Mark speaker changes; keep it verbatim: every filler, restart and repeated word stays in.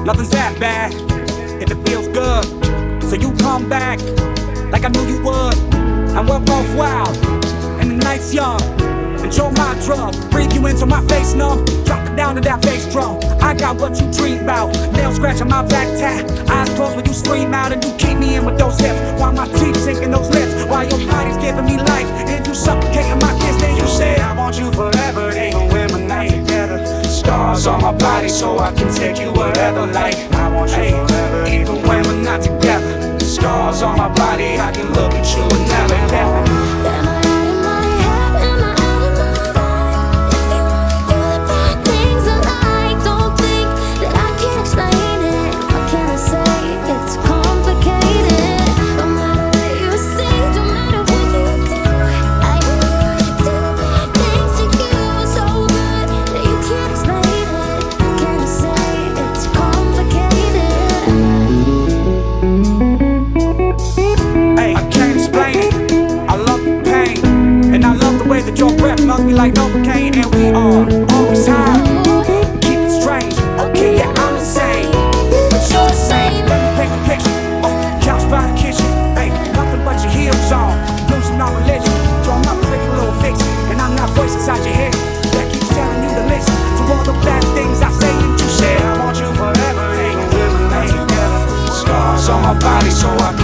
Speaker 1: Nothing's that bad if it feels good. So you come back like I knew you would. And we're both wild and the night's young. Enjoy my drug, breathe you into my face numb. Drop it down to that bass drum. I got what you dream about. Nails scratching my back tat. Eyes closed when you scream out and you keep me in with those hips. While my teeth sinking those lips. While your body's giving me life and you suffocating my kiss. Then you say I want you forever. Even when we're not together. Scars on my body so I can take you wherever. Like I want you forever. Even when we're not together. Scars on my body, I can look at you and never ever. That your breath must be like Novocaine. And we are always high. Keep it strange. Okay, yeah, I'm insane, but you're the same. Let me paint the picture. Oh, couch by the kitchen. Hey, nothing but your heels on. Losing all religion. Drawing up a pretty little fiction. And I'm not voice inside your head that keeps telling you to listen to all the bad things I say and you share. I want you forever. Ain't no living together. Scars on my body so I